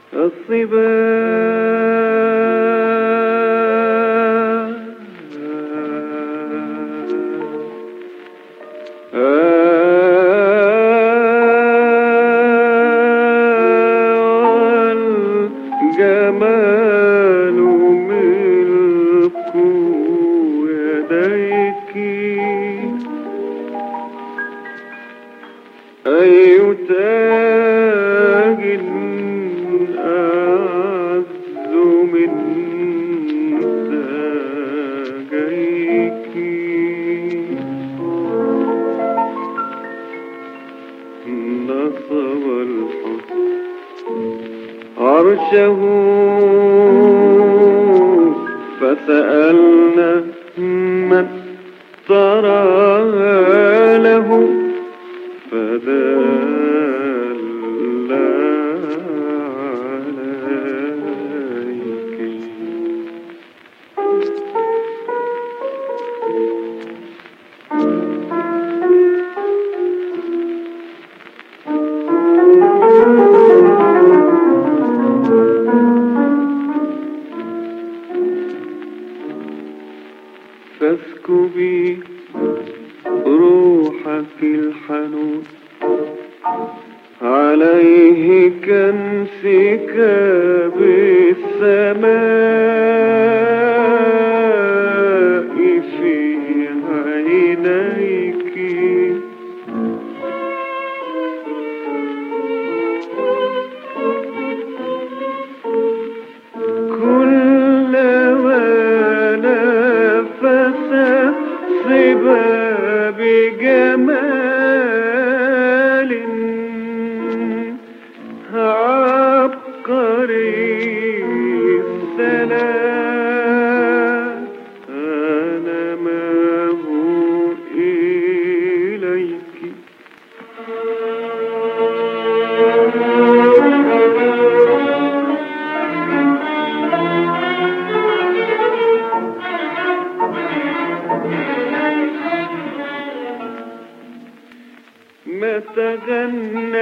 والجمال ملك يديك أي تاج أعز من تاجيك نصب الحسن عرشه فسألنا من ترى له فدل عليك فاسكبي روحك الحنون عليه كانسكاب السماء في عينيك كلما نفس صبا بجمال عبقري السلام أنا مبعوث إليك ما تغنى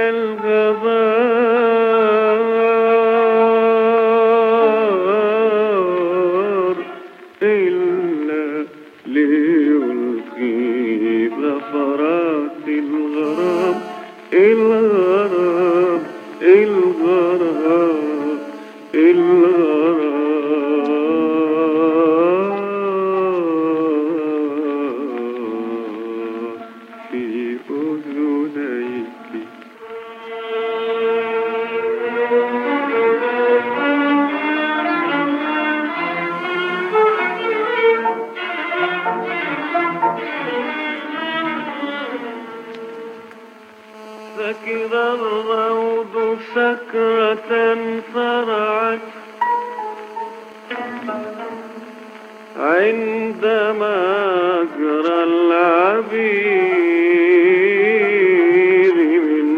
الغبار إلا ليلقي ظفرات الغرام الغرام الغرام الغرام في أذنيك سكر الروض سكرة صرعت عندما أجرى العبير من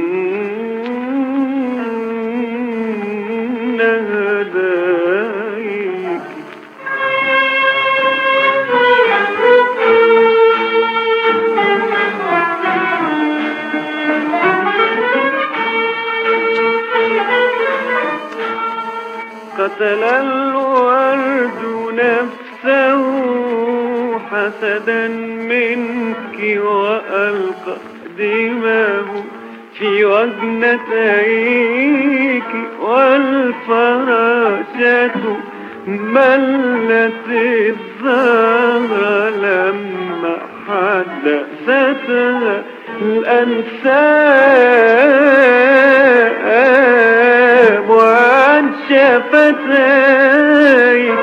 نهديك قتل الورد نفسه حسدا منك وألقى دماه في وجنتيك والفراشة ملت الزهر لما حدثتها الأنساب عن شفتيك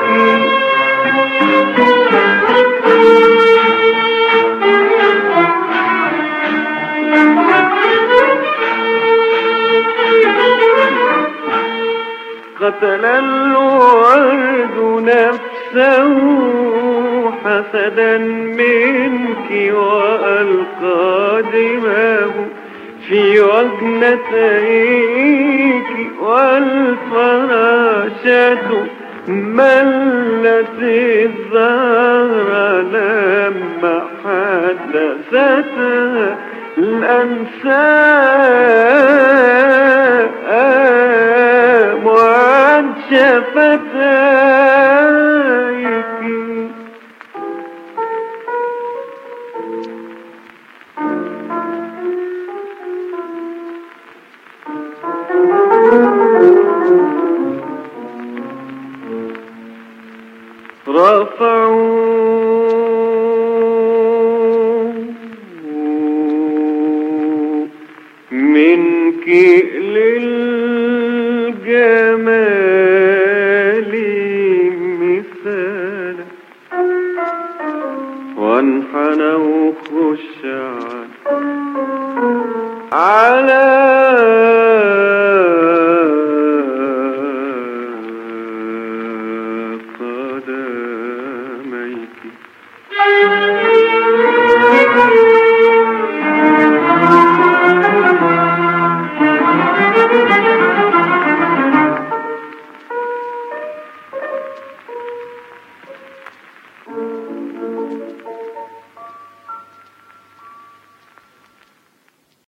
قتل الورد نفسه حسدا منك وألقى دماه في وجنتيك والفراشة ملت الزهر لما حدثتها الأنساب الشفتان